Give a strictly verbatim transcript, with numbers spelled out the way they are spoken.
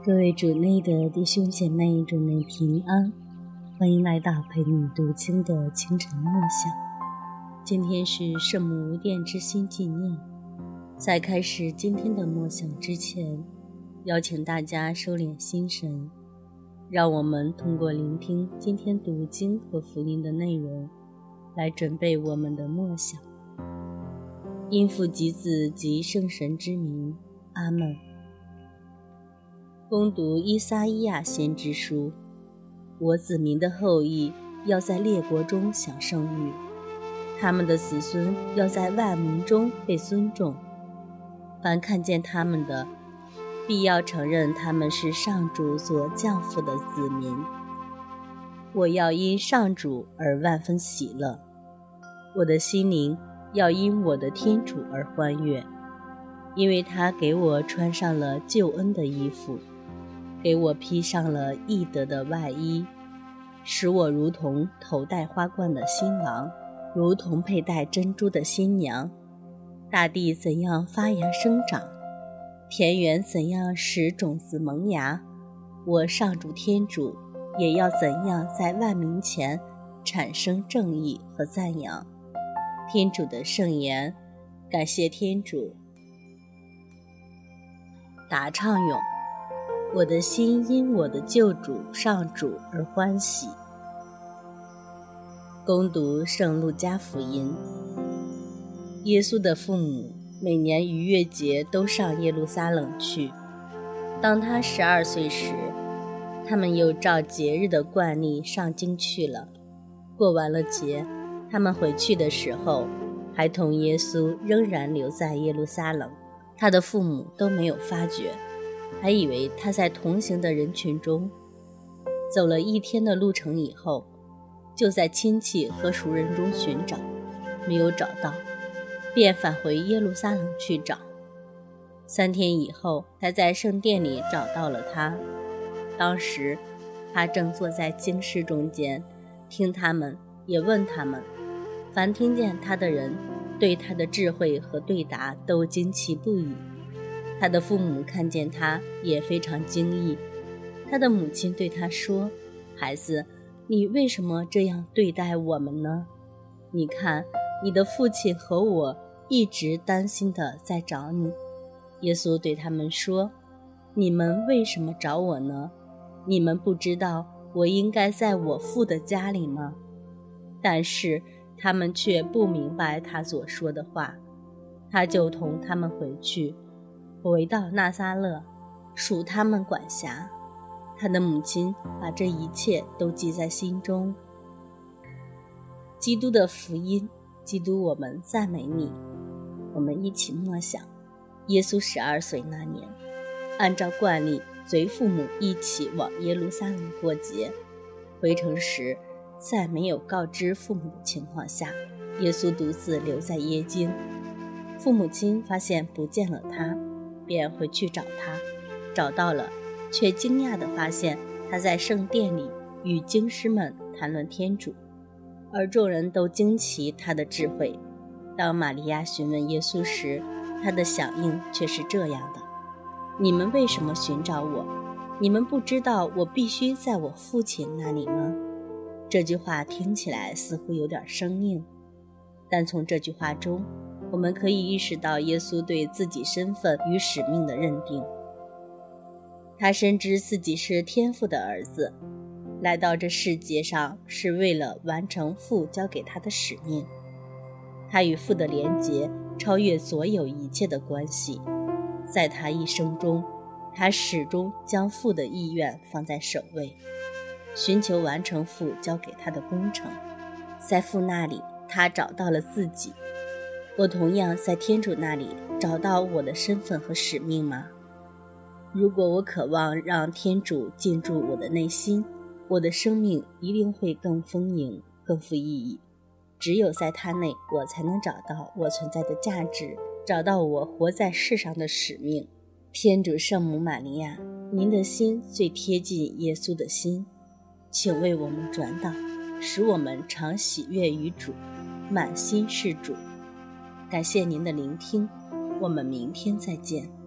各位主内的弟兄姐妹，主内平安，欢迎来到陪你读经的清晨默想。今天是圣母无玷之心纪念。在开始今天的默想之前，邀请大家收敛心神，让我们通过聆听今天读经和福音的内容，来准备我们的默想。因父及子及圣神之名，阿们。恭读依撒意亚先知书，我子民的后裔要在列国中享盛誉，他们的子孙要在万民中被尊重。凡看见他们的，必要承认他们是上主所降福的子民。我要因上主而万分喜乐，我的心灵要因我的天主而欢悦，因为他给我穿上了救恩的衣服，给我披上了义德的外衣，使我如同头戴花冠的新郎，如同佩戴珍珠的新娘。大地怎样发芽生长，田园怎样使种子萌芽，我上主天主也要怎样在万民前产生正义和赞扬。天主的圣言，感谢天主。答唱咏，我的心因我的救主上主而欢喜。恭读圣路加福音。耶稣的父母每年逾越节都上耶路撒冷去。当他十二岁时，他们又照节日的惯例上京去了。过完了节，他们回去的时候，孩童耶稣仍然留在耶路撒冷，他的父母都没有发觉，还以为他在同行的人群中。走了一天的路程以后，就在亲戚和熟人中寻找，没有找到，便返回耶路撒冷去找。三天以后，才在圣殿里找到了他。当时他正坐在经师中间，听他们，也问他们。凡听见他的人，对他的智慧和对答都惊奇不已。他的父母看见他，也非常惊异。他的母亲对他说：孩子，你为什么这样对待我们呢？你看，你的父亲和我一直担心地在找你。耶稣对他们说：你们为什么找我呢？你们不知道我应该在我父的家里吗？但是他们却不明白他所说的话。他就同他们回去，回到纳撒勒，属他们管辖。他的母亲把这一切都记在心中。基督的福音，基督，我们赞美你。我们一起默想，耶稣十二岁那年，按照惯例随父母一起往耶路撒冷过节。回城时，在没有告知父母的情况下，耶稣独自留在耶京。父母亲发现不见了他，便回去找他，找到了，却惊讶地发现他在圣殿里与经师们谈论天主，而众人都惊奇他的智慧。当玛利亚询问耶稣时，他的响应却是这样的：你们为什么寻找我？你们不知道我必须在我父亲那里吗？这句话听起来似乎有点生硬，但从这句话中，我们可以意识到耶稣对自己身份与使命的认定。他深知自己是天父的儿子，来到这世界上是为了完成父交给他的使命。他与父的连结超越所有一切的关系。在他一生中，他始终将父的意愿放在首位，寻求完成父交给他的工程。在父那里，他找到了自己。我同样在天主那里找到我的身份和使命吗？如果我渴望让天主进驻我的内心，我的生命一定会更丰盈，更富意义。只有在他内，我才能找到我存在的价值，找到我活在世上的使命。天主圣母玛利亚，您的心最贴近耶稣的心，请为我们转导，使我们常喜悦于主，满心是主。感谢您的聆听，我们明天再见。